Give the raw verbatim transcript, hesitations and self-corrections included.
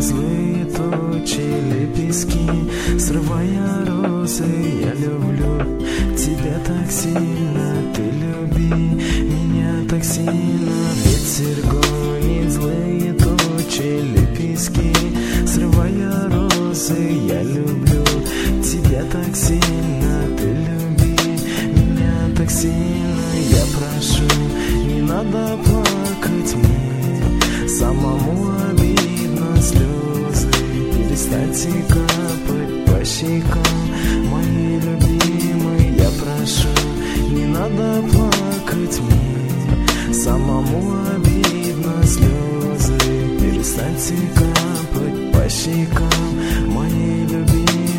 злые тучи, лепестки, срывая розы. Я люблю тебя так сильно, ты люби меня так сильно. Ветер гонит злые тучи, лепестки, срывая розы. Я люблю тебя так сильно, ты люби меня так сильно. Я прошу, не надо плакать мне, самому обидно слезы. Перестаньте капать по щекам, мои любимые. Я прошу, не надо плакать мне, самому обидно слезы. Перестаньте капать по щекам, мои любимые.